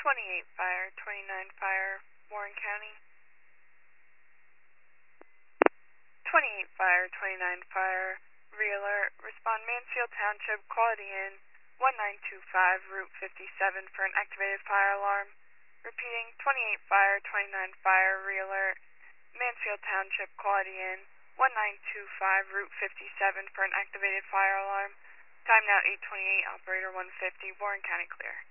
28 fire, 29 fire, Warren County. 28 fire, 29 fire, re-alert, respond Mansfield Township, Quality Inn, 1925, Route 57 for an activated fire alarm. Repeating, 28 fire, 29 fire, re-alert, Mansfield Township, Quality Inn, 1925, Route 57 for an activated fire alarm. Time now 8:28, operator 150, Warren County clear.